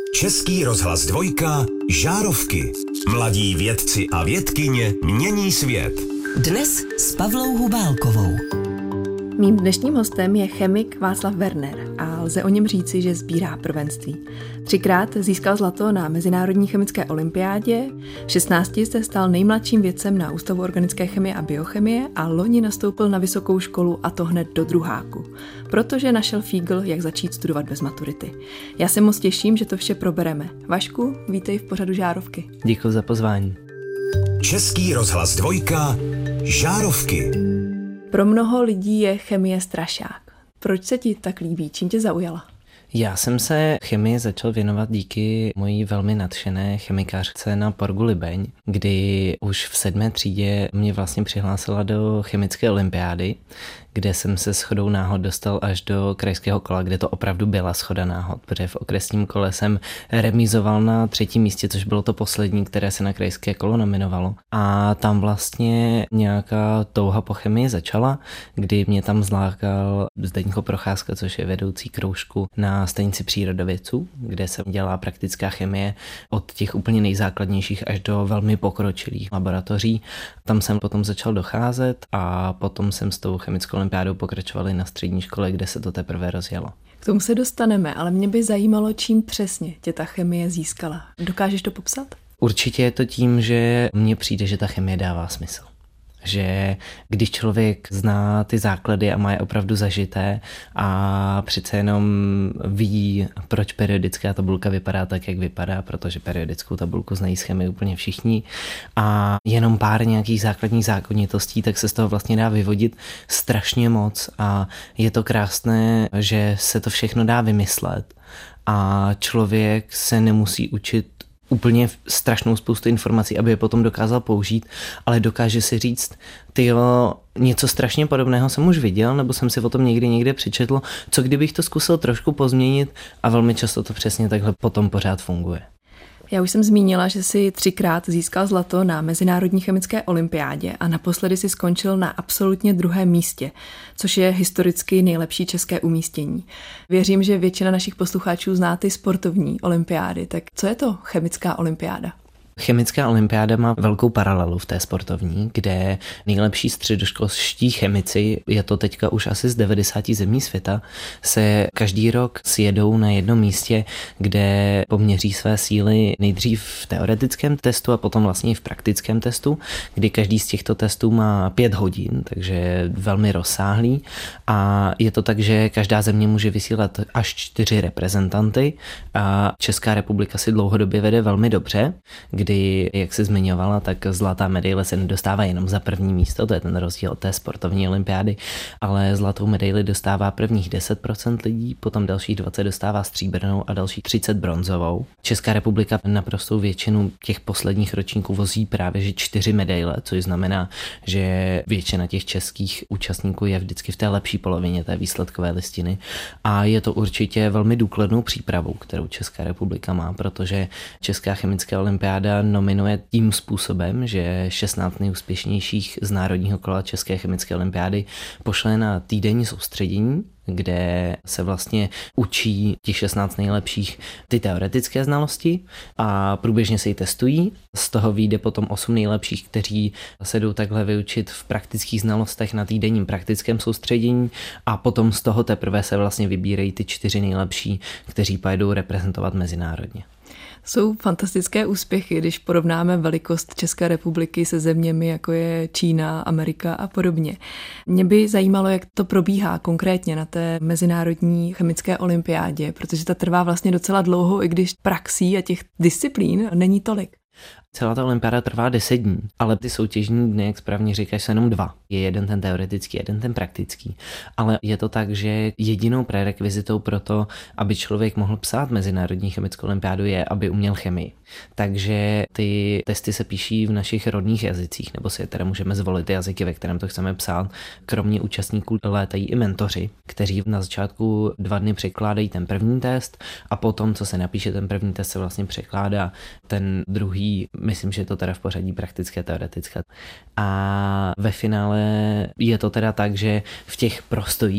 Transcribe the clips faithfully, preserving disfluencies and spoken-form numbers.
Český rozhlas dvojka, Žárovky. Mladí vědci a vědkyně mění svět. Dnes s Pavlou Hubálkovou. Mým dnešním hostem je chemik Václav Werner a lze o něm říci, že sbírá prvenství. Třikrát získal zlato na Mezinárodní chemické olympiádě, v šestnácti se stal nejmladším vědcem na Ústavu organické chemie a biochemie a loni nastoupil na vysokou školu, a to hned do druháku, protože našel fígl, jak začít studovat bez maturity. Já se moc těším, že to vše probereme. Vašku, vítej v pořadu Žárovky. Děkuji za pozvání. Český rozhlas dvojka, Žárovky. Pro mnoho lidí je chemie strašák. Proč se ti tak líbí? Čím tě zaujala? Já jsem se chemii začal věnovat díky mojí velmi nadšené chemikářce na Porgu Libeň, kdy už v sedmé třídě mě vlastně přihlásila do chemické olympiády, kde jsem se shodou náhod dostal až do krajského kola, kde to opravdu byla shoda náhod, protože v okresním kole jsem remizoval na třetím místě, což bylo to poslední, které se na krajské kolo nominovalo. A tam vlastně nějaká touha po chemii začala, kdy mě tam zlákal Zdeňko Procházka, což je vedoucí kroužku na stanici přírodovědců, kde se dělá praktická chemie od těch úplně nejzákladnějších až do velmi pokročilých laboratoří. Tam jsem potom začal docházet a potom jsem s tou chemickou olympiádou pokračovali na střední škole, kde se to teprve rozjelo. K tomu se dostaneme, ale mě by zajímalo, čím přesně tě ta chemie získala. Dokážeš to popsat? Určitě je to tím, že mně přijde, že ta chemie dává smysl. Že když člověk zná ty základy a má je opravdu zažité a přece jenom ví, proč periodická tabulka vypadá tak, jak vypadá, protože periodickou tabulku znají z chemie úplně všichni a jenom pár nějakých základních zákonitostí, tak se z toho vlastně dá vyvodit strašně moc a je to krásné, že se to všechno dá vymyslet a člověk se nemusí učit úplně strašnou spoustu informací, aby je potom dokázal použít, ale dokáže si říct, tyjo, něco strašně podobného jsem už viděl, nebo jsem si o tom někdy někde přečetl, co kdybych to zkusil trošku pozměnit, a velmi často to přesně takhle potom pořád funguje. Já už jsem zmínila, že jsi třikrát získal zlato na Mezinárodní chemické olympiádě a naposledy si skončil na absolutně druhém místě, což je historicky nejlepší české umístění. Věřím, že většina našich posluchačů zná ty sportovní olympiády, tak co je to chemická olympiáda? Chemická olympiáda má velkou paralelu v té sportovní, kde nejlepší středoškolští chemici, je to teďka už asi z devadesáti zemí světa, se každý rok sjedou na jednom místě, kde poměří své síly nejdřív v teoretickém testu a potom vlastně i v praktickém testu, kdy každý z těchto testů má pět hodin, takže je velmi rozsáhlý a je to tak, že každá země může vysílat až čtyři reprezentanty a Česká republika si dlouhodobě vede velmi dobře, kdy kdy, jak se zmiňovala, tak zlatá medaile se nedostává jenom za první místo, to je ten rozdíl od té sportovní olympiády, ale zlatou medaili dostává prvních deset procent lidí, potom dalších dvacet procent dostává stříbrnou a dalších třicet procent bronzovou. Česká republika naprostou většinu těch posledních ročníků vozí právě že čtyři medaile, což znamená, že většina těch českých účastníků je vždycky v té lepší polovině té výsledkové listiny a je to určitě velmi důkladnou přípravou, kterou Česká republika má, protože Česká chemická olympiáda nominuje tím způsobem, že šestnáct nejúspěšnějších z národního kola České chemické olympiády pošle na týdenní soustředění, kde se vlastně učí těch šestnáct nejlepších ty teoretické znalosti a průběžně se ji testují. Z toho vyjde potom osm nejlepších, kteří se jdou takhle vyučit v praktických znalostech na týdenním praktickém soustředění a potom z toho teprve se vlastně vybírají ty čtyři nejlepší, kteří pojedou reprezentovat mezinárodně. Jsou fantastické úspěchy, když porovnáme velikost České republiky se zeměmi, jako je Čína, Amerika a podobně. Mě by zajímalo, jak to probíhá konkrétně na té Mezinárodní chemické olympiádě, protože ta trvá vlastně docela dlouho, i když praxí a těch disciplín není tolik. Celá ta olympiáda trvá deset dní, ale ty soutěžní dny, jak správně říkáš, jsou jenom dva. Je jeden ten teoretický, jeden ten praktický. Ale je to tak, že jedinou prerekvizitou pro to, aby člověk mohl psát Mezinárodní chemickou olympiádu, je, aby uměl chemii. Takže ty testy se píší v našich rodných jazycích, nebo si teda můžeme zvolit ty jazyky, ve kterém to chceme psát. Kromě účastníků létají i mentoři, kteří na začátku dva dny překládají ten první test a potom, co se napíše ten první test, se vlastně překládá ten druhý. Myslím, že je to teda v pořadí praktické, teoretické. A ve finále je to teda tak, že v těch prostojích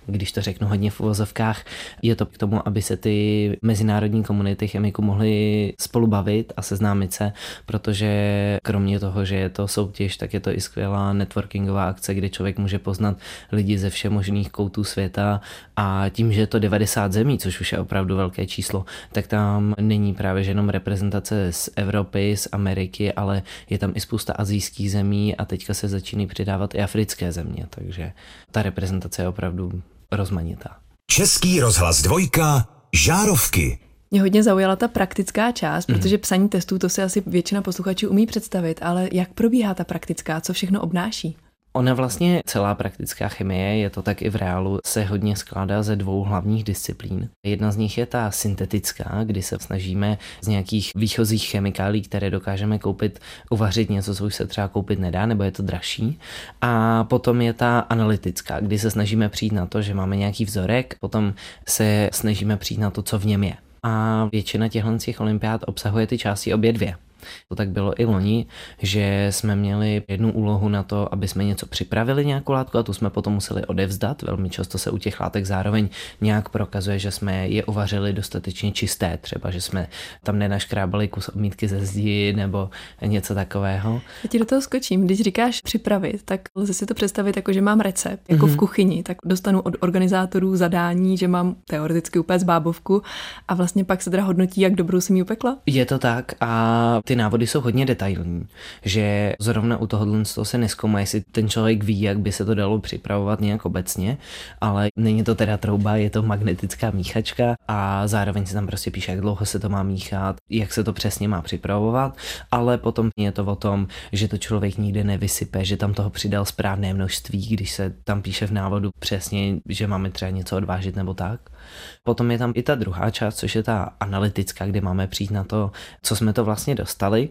když to řeknu hodně v uvozovkách, je to k tomu, aby se ty mezinárodní komunity chemiků mohly spolu bavit a seznámit se, protože kromě toho, že je to soutěž, tak je to i skvělá networkingová akce, kde člověk může poznat lidi ze všech možných koutů světa a tím, že je to devadesát zemí, což už je opravdu velké číslo, tak tam není právě že jenom reprezentace z Evropy, z Ameriky, ale je tam i spousta asijských zemí a teďka se začínají přidávat i africké země, takže ta reprezentace je opravdu rozmanitá. Český rozhlas dvojka, žárovky. Mě hodně zaujala ta praktická část, protože psaní testů to si asi většina posluchačů umí představit, ale jak probíhá ta praktická, co všechno obnáší? Ona vlastně celá praktická chemie, je to tak i v reálu, se hodně skládá ze dvou hlavních disciplín. Jedna z nich je ta syntetická, kdy se snažíme z nějakých výchozích chemikálí, které dokážeme koupit, uvařit něco, co už se třeba koupit nedá, nebo je to dražší. A potom je ta analytická, kdy se snažíme přijít na to, že máme nějaký vzorek, potom se snažíme přijít na to, co v něm je. A většina těchto olympiád obsahuje ty části obě dvě. To tak bylo i loni, že jsme měli jednu úlohu na to, aby jsme něco připravili, nějakou látku, a tu jsme potom museli odevzdat. Velmi často se u těch látek zároveň nějak prokazuje, že jsme je uvařili dostatečně čisté, třeba že jsme tam nenaškrábali kus omítky ze zdi nebo něco takového. Já ti do toho skočím, když říkáš připravit, tak lze si to představit jako, že mám recept, jako mm-hmm. v kuchyni, tak dostanu od organizátorů zadání, že mám teoreticky upéct bábovku a vlastně pak se teda hodnotí, jak dobrou jsem ji upekla? Je to tak a ty návody jsou hodně detailní, že zrovna u tohohle se nezkoumá, jestli ten člověk ví, jak by se to dalo připravovat nějak obecně, ale není to teda trouba, je to magnetická míchačka a zároveň se tam prostě píše, jak dlouho se to má míchat, jak se to přesně má připravovat, ale potom je to o tom, že to člověk nikde nevysype, že tam toho přidal správné množství, když se tam píše v návodu přesně, že máme třeba něco odvážit nebo tak. Potom je tam i ta druhá část, což je ta analytická, kde máme přijít na to, co jsme to vlastně dostali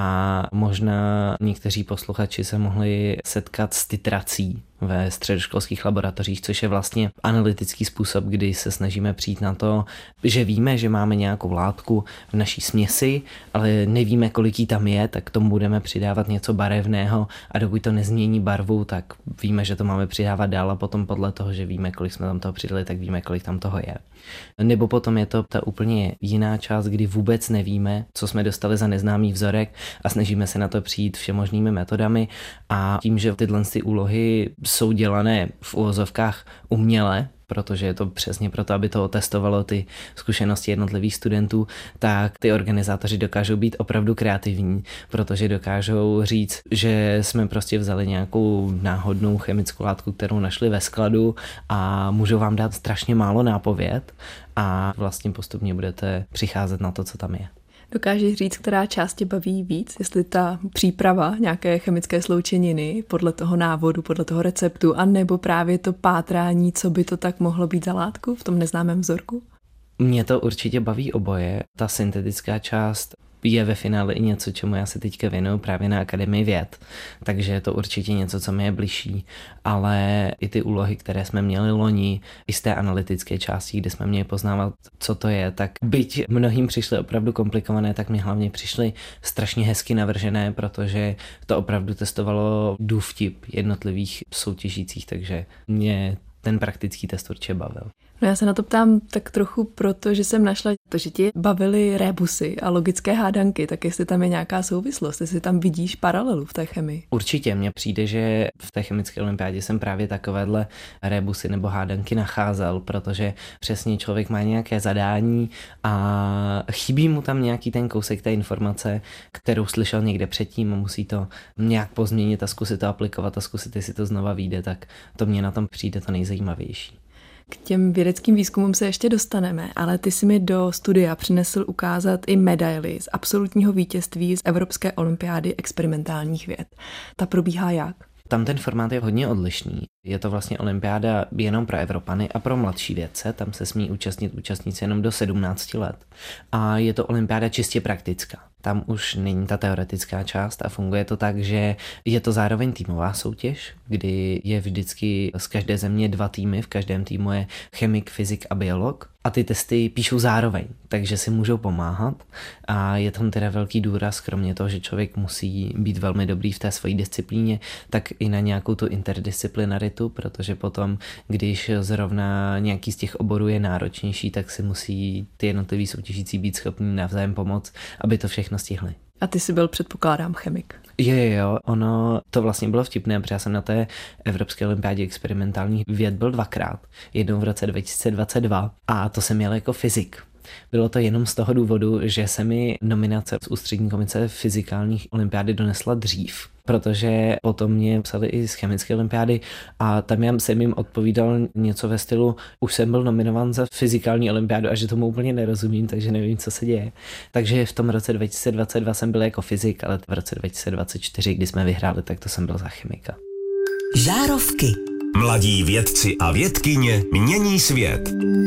a možná někteří posluchači se mohli setkat s titrací ve středoškolských laboratořích, což je vlastně analytický způsob, kdy se snažíme přijít na to, že víme, že máme nějakou látku v naší směsi, ale nevíme, kolik jí tam je, tak k tomu budeme přidávat něco barevného a dokud to nezmění barvu, tak víme, že to máme přidávat dál a potom podle toho, že víme, kolik jsme tam toho přidali, tak víme, kolik tam toho je. Nebo potom je to ta úplně jiná část, kdy vůbec nevíme, co jsme dostali za neznámý vzorek a snažíme se na to přijít všemožnými metodami a tím, že tyhle ty úlohy jsou dělané v uvozovkách uměle, protože je to přesně proto, aby to otestovalo ty zkušenosti jednotlivých studentů, tak ty organizátoři dokážou být opravdu kreativní, protože dokážou říct, že jsme prostě vzali nějakou náhodnou chemickou látku, kterou našli ve skladu a můžou vám dát strašně málo nápověd a vlastně postupně budete přicházet na to, co tam je. Dokážeš říct, která část tě baví víc, jestli ta příprava nějaké chemické sloučeniny podle toho návodu, podle toho receptu, anebo právě to pátrání, co by to tak mohlo být za látku v tom neznámém vzorku? Mě to určitě baví oboje. Ta syntetická část je ve finále i něco, čemu já se teďka věnuju právě na Akademii věd, takže je to určitě něco, co mi je bližší, ale i ty úlohy, které jsme měli loni, i z té analytické části, kde jsme měli poznávat, co to je, tak byť mnohým přišly opravdu komplikované, tak mi hlavně přišly strašně hezky navržené, protože to opravdu testovalo důvtip jednotlivých soutěžících, takže mě ten praktický test určitě bavil. No já se na to ptám tak trochu proto, že jsem našla to, že ti bavily rébusy a logické hádanky, tak jestli tam je nějaká souvislost, jestli tam vidíš paralelu v té chemii. Určitě, mně přijde, že v té chemické olympiádě jsem právě takovéhle rébusy nebo hádanky nacházel, protože přesně člověk má nějaké zadání a chybí mu tam nějaký ten kousek té informace, kterou slyšel někde předtím a musí to nějak pozměnit a zkusit to aplikovat a zkusit, jestli to znova vyjde, tak to mě na tom přijde to nejzajímavější. K těm vědeckým výzkumům se ještě dostaneme, ale ty si mi do studia přinesl ukázat i medaili z absolutního vítězství z Evropské olympiády experimentálních věd. Ta probíhá jak? Tam ten formát je hodně odlišný. Je to vlastně olympiáda jenom pro Evropany a pro mladší vědce, tam se smí účastnit účastníci jenom do sedmnácti let. A je to olympiáda čistě praktická. Tam už není ta teoretická část a funguje to tak, že je to zároveň týmová soutěž, kdy je vždycky z každé země dva týmy, v každém týmu je chemik, fyzik a biolog a ty testy píšou zároveň, takže si můžou pomáhat a je tam teda velký důraz, kromě toho, že člověk musí být velmi dobrý v té své disciplíně, tak i na nějakou tu interdisciplinaritu, protože potom, když zrovna nějaký z těch oborů je náročnější, tak si musí ty jednotliví soutěžící být schopní navzájem pomoct, aby to všechno stihli. A ty jsi byl, předpokládám, chemik. Jo, jo, jo, ono to vlastně bylo vtipné, protože já jsem na té Evropské olympiádě experimentálních věd byl dvakrát. Jednou v roce dva tisíce dvacet dva a to jsem měl jako fyzik. Bylo to jenom z toho důvodu, že se mi nominace z ústřední komice fyzikálních olympiády donesla dřív, protože potom mě psali i z chemické olympiády a tam já jsem jim odpovídal něco ve stylu, už jsem byl nominován za fyzikální olympiádu a že tomu úplně nerozumím, takže nevím, co se děje. Takže v tom roce dva tisíce dvacet dva jsem byl jako fyzik, ale v roce dva tisíce dvacet čtyři, kdy jsme vyhráli, tak to jsem byl za chemika. Žárovky. Mladí vědci a vědkyně mění svět.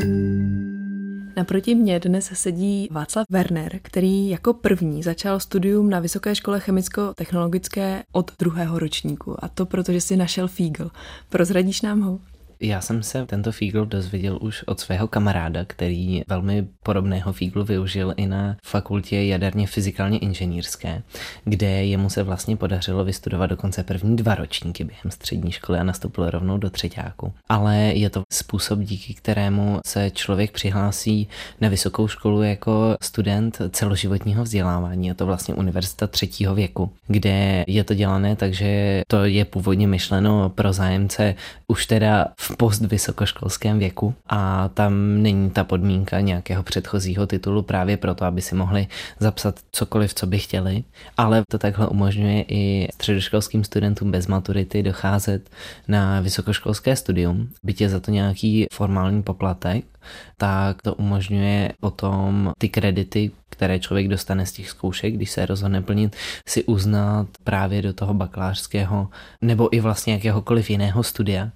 Naproti mně dnes sedí Václav Werner, který jako první začal studium na Vysoké škole chemicko-technologické od druhého ročníku. A to proto, že si našel fígl. Prozradíš nám ho? Já jsem se tento fígl dozvěděl už od svého kamaráda, který velmi podobného fíglu využil i na fakultě jaderně fyzikálně inženýrské, kde jemu se vlastně podařilo vystudovat dokonce první dva ročníky během střední školy a nastoupil rovnou do třeťáku. Ale je to způsob, díky kterému se člověk přihlásí na vysokou školu jako student celoživotního vzdělávání. Je to vlastně univerzita třetího věku, kde je to dělané, takže to je původně myšleno pro zájemce už teda v postvysokoškolském věku a tam není ta podmínka nějakého předchozího titulu právě proto, aby si mohli zapsat cokoliv, co by chtěli, ale to takhle umožňuje i středoškolským studentům bez maturity docházet na vysokoškolské studium, byť je za to nějaký formální poplatek, tak to umožňuje potom ty kredity, které člověk dostane z těch zkoušek, když se rozhodne plnit, si uznat právě do toho bakalářského nebo i vlastně jakéhokoliv jiného studia.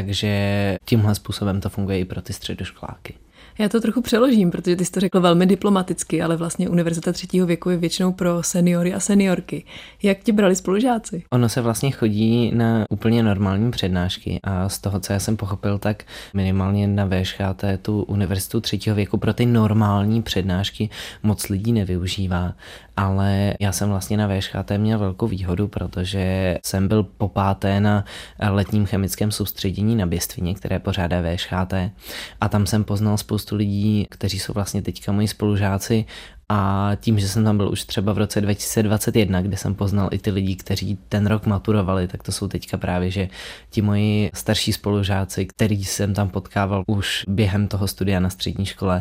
Takže tímhle způsobem to funguje i pro ty středoškoláky. Já to trochu přeložím, protože ty jsi to řekl velmi diplomaticky, ale vlastně univerzita třetího věku je většinou pro seniory a seniorky. Jak tě brali spolužáci? Ono se vlastně chodí na úplně normální přednášky a z toho, co já jsem pochopil, tak minimálně na V Š H T tu univerzitu třetího věku pro ty normální přednášky moc lidí nevyužívá. Ale já jsem vlastně na V Š H T měl velkou výhodu, protože jsem byl popáté na letním chemickém soustředění na Běstvině, které pořádá V Š H T a tam jsem poznal spoustu lidí, kteří jsou vlastně teďka moji spolužáci a tím, že jsem tam byl už třeba v roce dva tisíce dvacet jedna, kde jsem poznal i ty lidi, kteří ten rok maturovali, tak to jsou teďka právě, že ti moji starší spolužáci, který jsem tam potkával už během toho studia na střední škole,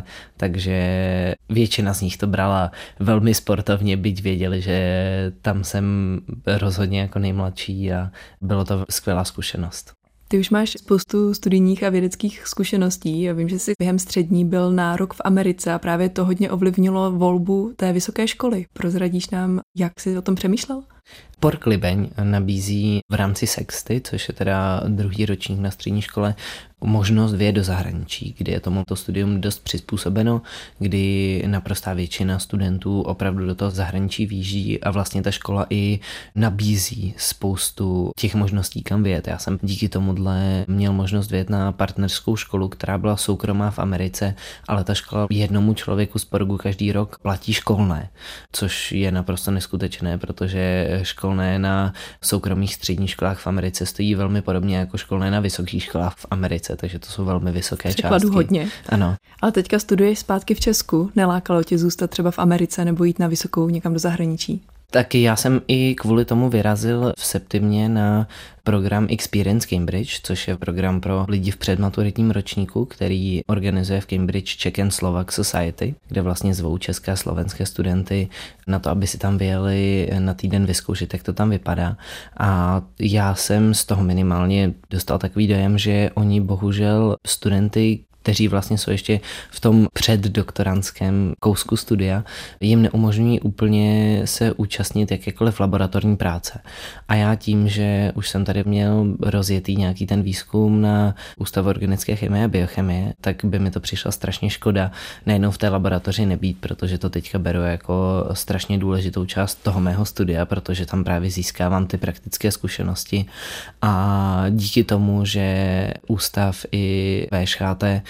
takže většina z nich to brala velmi sportovně, byť věděli, že tam jsem rozhodně jako nejmladší a bylo to skvělá zkušenost. Ty už máš spoustu studijních a vědeckých zkušeností. Já vím, že jsi během střední byl na rok v Americe a právě to hodně ovlivnilo volbu té vysoké školy. Prozradíš nám, jak jsi o tom přemýšlel? Pork Libeň nabízí v rámci Sexty, což je teda druhý ročník na střední škole, možnost vyjet do zahraničí, kdy je tomuto studium dost přizpůsobeno, kdy naprostá většina studentů opravdu do toho zahraničí výjíždí a vlastně ta škola i nabízí spoustu těch možností, kam vyjet. Já jsem díky tomuhle měl možnost vyjet na partnerskou školu, která byla soukromá v Americe, ale ta škola jednomu člověku z Porgu každý rok platí školné, což je naprosto neskutečné, protože školné na soukromých středních školách v Americe stojí velmi podobně jako školné na vysokých školách v Americe, takže to jsou velmi vysoké Překladu částky. hodně. Ano. Ale teďka studuješ zpátky v Česku, nelákalo tě zůstat třeba v Americe nebo jít na vysokou někam do zahraničí? Taky já jsem i kvůli tomu vyrazil v septimě na program Experience Cambridge, což je program pro lidi v předmaturitním ročníku, který organizuje v Cambridge Czech and Slovak Society, kde vlastně zvou české a slovenské studenty na to, aby si tam vyjeli na týden vyzkoušet, jak to tam vypadá. A já jsem z toho minimálně dostal takový dojem, že oni bohužel studenty, kteří vlastně jsou ještě v tom předdoktorandském kousku studia, jim neumožňují úplně se účastnit jakékoliv laboratorní práce. A já tím, že už jsem tady měl rozjetý nějaký ten výzkum na Ústavu organické chemie a biochemie, tak by mi to přišla strašně škoda nejenom v té laboratoři nebýt, protože to teďka beru jako strašně důležitou část toho mého studia, protože tam právě získávám ty praktické zkušenosti a díky tomu, že ústav i V Š H T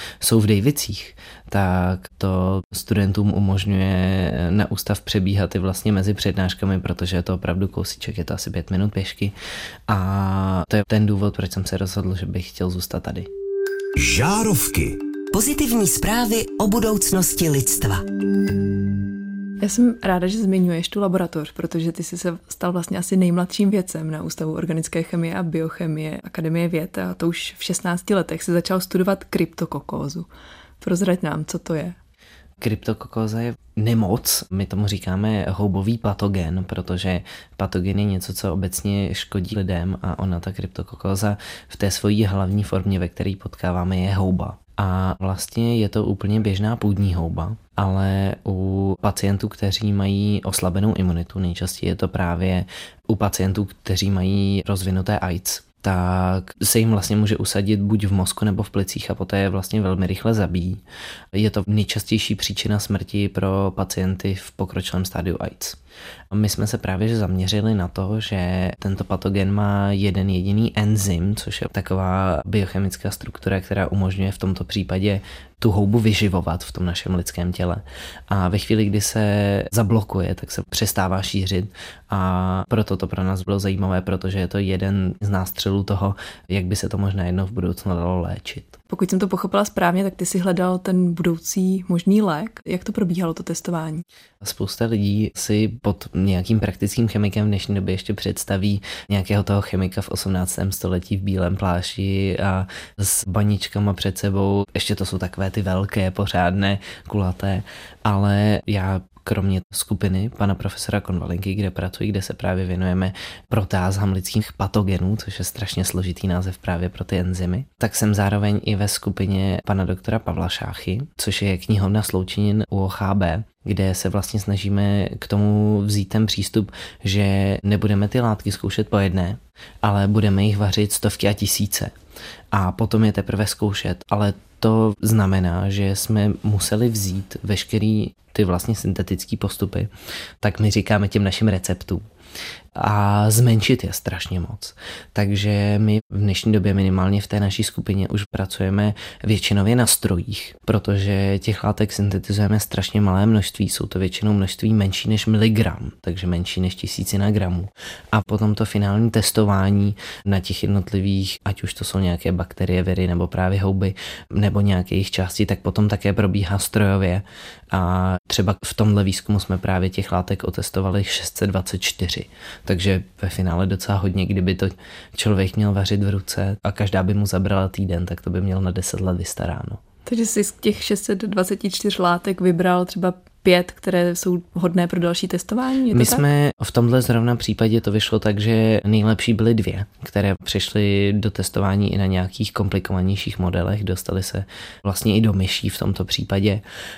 jsou v Dejvicích, tak to studentům umožňuje na ústav přebíhat i vlastně mezi přednáškami, protože je to opravdu kousíček, je to asi pět minut pěšky a to je ten důvod, proč jsem se rozhodl, že bych chtěl zůstat tady. Žárovky. Pozitivní zprávy o budoucnosti lidstva. Já jsem ráda, že zmiňuješ tu laboratoř, protože ty jsi se stal vlastně asi nejmladším vědcem na Ústavu organické chemie a biochemie Akademie věd a to už v šestnácti letech si začal studovat kryptokokózu. Prozrať nám, co to je. Kryptokokóza je nemoc, my tomu říkáme houbový patogen, protože patogen je něco, co obecně škodí lidem a ona, ta kryptokokóza, v té svojí hlavní formě, ve které potkáváme, je houba. A vlastně je to úplně běžná půdní houba, ale u pacientů, kteří mají oslabenou imunitu, nejčastěji je to právě u pacientů, kteří mají rozvinuté AIDS, tak se jim vlastně může usadit buď v mozku nebo v plicích a poté je vlastně velmi rychle zabíjí. Je to nejčastější příčina smrti pro pacienty v pokročilém stádiu AIDS. A my jsme se právě zaměřili na to, že tento patogen má jeden jediný enzym, což je taková biochemická struktura, která umožňuje v tomto případě tu houbu vyživovat v tom našem lidském těle. A ve chvíli, kdy se zablokuje, tak se přestává šířit a proto to pro nás bylo zajímavé, protože je to jeden z nástřelů toho, jak by se to možná jednou v budoucnu dalo léčit. Pokud jsem to pochopila správně, tak ty si hledal ten budoucí možný lék. Jak to probíhalo, to testování? Spousta lidí si pod nějakým praktickým chemikem v dnešní době ještě představí nějakého toho chemika v osmnáctém století v bílém plášti a s baničkama před sebou. Ještě to jsou takové ty velké, pořádné, kulaté, ale já kromě skupiny pana profesora Konvalinky, kde pracuji, kde se právě věnujeme protázám lidských patogenů, což je strašně složitý název právě pro ty enzymy, tak jsem zároveň i ve skupině pana doktora Pavla Šáchy, což je knihovna sloučenin U O H B, kde se vlastně snažíme k tomu vzít ten přístup, že nebudeme ty látky zkoušet po jedné, ale budeme jich vařit stovky a tisíce. A potom je teprve zkoušet, ale to znamená, že jsme museli vzít veškerý ty vlastně syntetické postupy, tak my říkáme těm našim receptům, a zmenšit je strašně moc. Takže my v dnešní době minimálně v té naší skupině už pracujeme většinově na strojích, protože těch látek syntetizujeme strašně malé množství, jsou to většinou množství menší než miligram, takže menší než tisícina gramů. A potom to finální testování na těch jednotlivých, ať už to jsou nějaké bakterie, viry nebo právě houby, nebo nějaké jejich části, tak potom také probíhá strojově. A třeba v tomhle výzkumu jsme právě těch látek otestovali šest set dvacet čtyři. Takže ve finále docela hodně, kdyby to člověk měl vařit v ruce a každá by mu zabrala týden, tak to by měl na deset let vystaráno. Takže jsi z těch šest set dvacet čtyři látek vybral třeba pět, které jsou hodné pro další testování? Je to My tak? jsme v tomhle zrovna případě to vyšlo tak, že nejlepší byly dvě, které přišly do testování i na nějakých komplikovanějších modelech, dostali se vlastně i do myší v tomto případě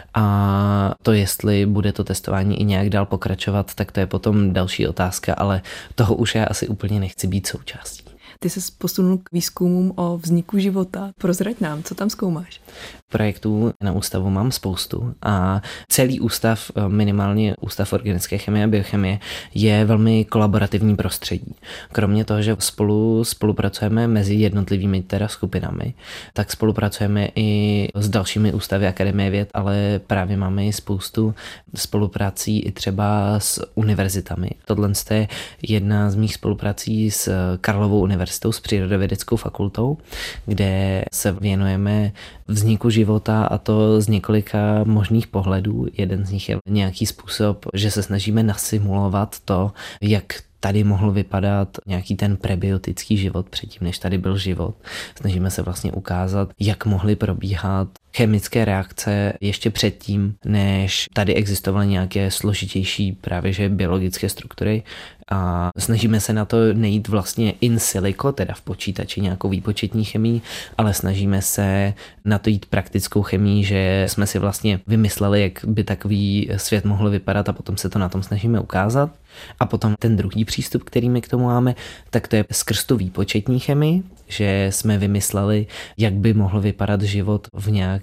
a to, jestli bude to testování i nějak dál pokračovat, tak to je potom další otázka, ale toho už já asi úplně nechci být součástí. Ty se posunul k výzkumům o vzniku života. Prozrať nám, co tam zkoumáš? Projektů na ústavu mám spoustu a celý ústav, minimálně Ústav organické chemie a biochemie, je velmi kolaborativní prostředí. Kromě toho, že spolu spolupracujeme mezi jednotlivými teda skupinami, tak spolupracujeme i s dalšími ústavy Akademie věd, ale právě máme i spoustu spoluprací i třeba s univerzitami. Tohle je jedna z mých spoluprací s Karlovou univerzitou, s Přírodovědeckou fakultou, kde se věnujeme vzniku života a to z několika možných pohledů. Jeden z nich je nějaký způsob, že se snažíme nasimulovat to, jak tady mohl vypadat nějaký ten prebiotický život předtím, než tady byl život. Snažíme se vlastně ukázat, jak mohly probíhat chemické reakce ještě předtím, než tady existovaly nějaké složitější právě že biologické struktury a snažíme se na to nejít vlastně in silico, teda v počítači nějakou výpočetní chemii, ale snažíme se na to jít praktickou chemii, že jsme si vlastně vymysleli, jak by takový svět mohl vypadat a potom se to na tom snažíme ukázat. A potom ten druhý přístup, který my k tomu máme, tak to je skrz tu výpočetní chemii, že jsme vymysleli, jak by mohl vypadat život v nějaké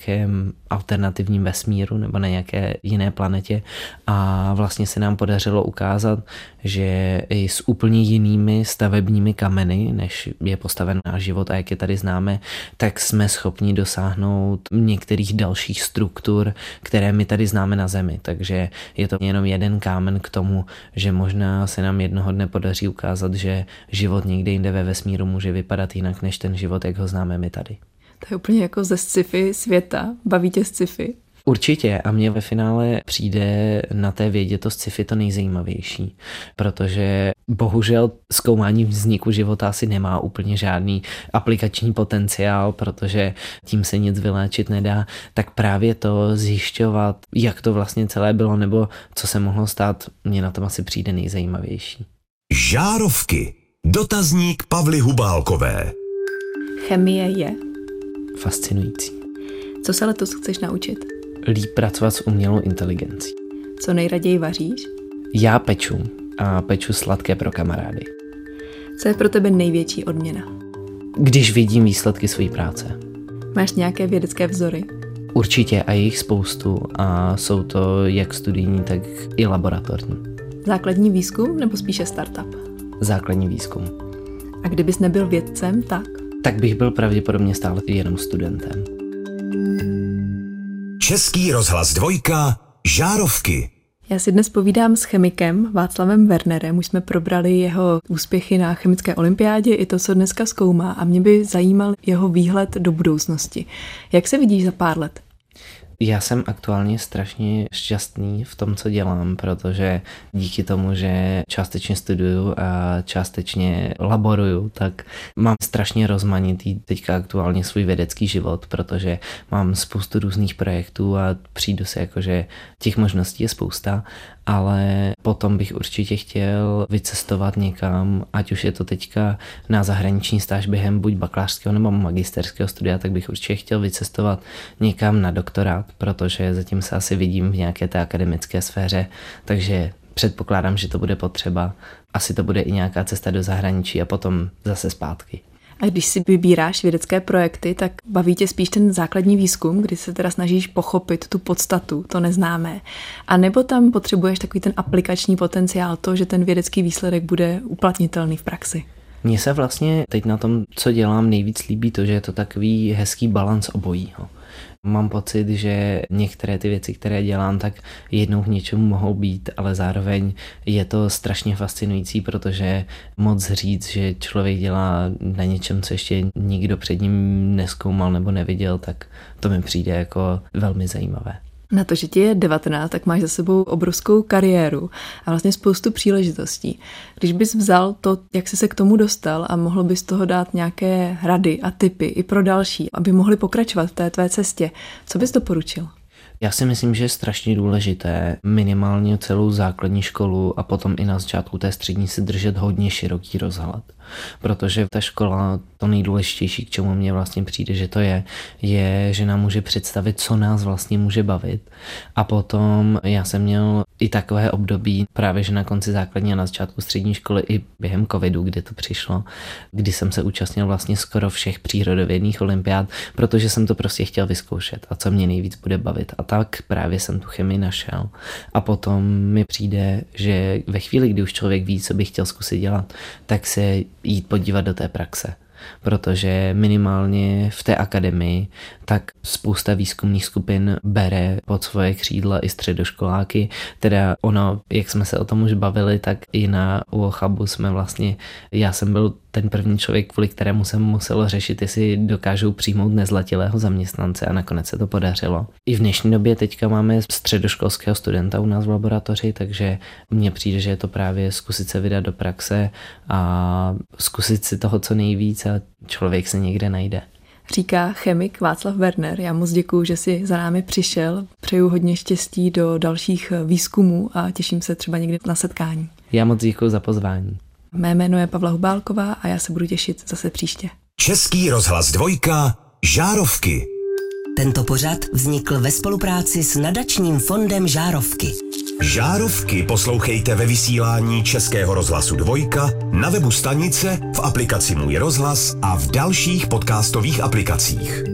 nějakém alternativním vesmíru nebo na nějaké jiné planetě a vlastně se nám podařilo ukázat, že i s úplně jinými stavebními kameny, než je postaven náš život a jak je tady známe, tak jsme schopni dosáhnout některých dalších struktur, které my tady známe na Zemi. Takže je to jenom jeden kámen k tomu, že možná se nám jednoho dne podaří ukázat, že život někde jinde ve vesmíru může vypadat jinak než ten život, jak ho známe my tady. To je úplně jako ze sci-fi světa. Baví tě sci-fi? Určitě a mně ve finále přijde na té vědě to sci-fi to nejzajímavější, protože bohužel zkoumání vzniku života asi nemá úplně žádný aplikační potenciál, protože tím se nic vyléčit nedá, tak právě to zjišťovat, jak to vlastně celé bylo nebo co se mohlo stát, mně na tom asi přijde nejzajímavější. Žárovky. Dotazník Pavly Hubálkové. Chemie je Fascinující. Co se letos chceš naučit? Líp pracovat s umělou inteligencí. Co nejraději vaříš? Já peču a peču sladké pro kamarády. Co je pro tebe největší odměna? Když vidím výsledky své práce. Máš nějaké vědecké vzory? Určitě a je jich spoustu a jsou to jak studijní, tak i laboratorní. Základní výzkum nebo spíše startup? Základní výzkum. A kdybys nebyl vědcem, tak? Tak bych byl pravděpodobně stále jenom studentem. Český rozhlas dvojka. Žárovky. Já si dnes povídám s chemikem Václavem Wernerem. Už jsme probrali jeho úspěchy na chemické olympiádě i to, co dneska zkoumá. A mě by zajímal jeho výhled do budoucnosti. Jak se vidíš za pár let? Já jsem aktuálně strašně šťastný v tom, co dělám, protože díky tomu, že částečně studuju a částečně laboruju, tak mám strašně rozmanitý teďka aktuálně svůj vědecký život, protože mám spoustu různých projektů a přijdu si jako, že těch možností je spousta, ale potom bych určitě chtěl vycestovat někam, ať už je to teďka na zahraniční stáž během buď bakalářského nebo magisterského studia, tak bych určitě chtěl vycestovat někam na doktorát, protože zatím se asi vidím v nějaké té akademické sféře, takže předpokládám, že to bude potřeba. Asi to bude i nějaká cesta do zahraničí a potom zase zpátky. A když si vybíráš vědecké projekty, tak baví tě spíš ten základní výzkum, kdy se teda snažíš pochopit tu podstatu, to neznámé. A nebo tam potřebuješ takový ten aplikační potenciál, to, že ten vědecký výsledek bude uplatnitelný v praxi? Mně se vlastně teď na tom, co dělám, nejvíc líbí to, že je to takový hezký balans obojího. Mám pocit, že některé ty věci, které dělám, tak jednou k něčemu mohou být, ale zároveň je to strašně fascinující, protože moc říct, že člověk dělá na něčem, co ještě nikdo před ním nezkoumal nebo neviděl, tak to mi přijde jako velmi zajímavé. Na to, že ti je devatenáct, tak máš za sebou obrovskou kariéru a vlastně spoustu příležitostí. Když bys vzal to, jak jsi se k tomu dostal a mohl bys toho dát nějaké rady a tipy i pro další, aby mohli pokračovat v té tvé cestě, co bys doporučil? Já si myslím, že je strašně důležité minimálně celou základní školu a potom i na začátku té střední si držet hodně široký rozhled. Protože ta škola, to nejdůležitější, k čemu mně vlastně přijde, že to je, je, že nám může představit, co nás vlastně může bavit. A potom já jsem měl i takové období, právě že na konci základní a na začátku střední školy i během covidu, kdy to přišlo, kdy jsem se účastnil vlastně skoro všech přírodovědných olympiád, protože jsem to prostě chtěl vyzkoušet a co mě nejvíc bude bavit. A tak právě jsem tu chemii našel. A potom mi přijde, že ve chvíli, kdy už člověk ví, co by chtěl zkusit dělat, tak se jít podívat do té praxe. Protože minimálně v té akademii tak spousta výzkumných skupin bere pod svoje křídla i středoškoláky. Teda ono, jak jsme se o tom už bavili, tak i na U O C H A B U jsme vlastně, já jsem byl ten první člověk, kvůli kterému jsem musel řešit, jestli dokážou přijmout nezletilého zaměstnance a nakonec se to podařilo. I v dnešní době teďka máme středoškolského studenta u nás v laboratoři, takže mně přijde, že je to právě zkusit se vydat do praxe a zkusit si toho co nejvíc a člověk se někde najde. Říká chemik Václav Werner. Já moc děkuju, že jsi za námi přišel. Přeju hodně štěstí do dalších výzkumů a těším se třeba někdy na setkání. Já moc děkuju za pozvání. Mé jméno je Pavla Hubálková a já se budu těšit zase příště. Český rozhlas dvojka. Žárovky. Tento pořad vznikl ve spolupráci s nadačním fondem Žárovky. Žárovky poslouchejte ve vysílání Českého rozhlasu dvojka, na webu stanice, v aplikaci Můj rozhlas a v dalších podcastových aplikacích.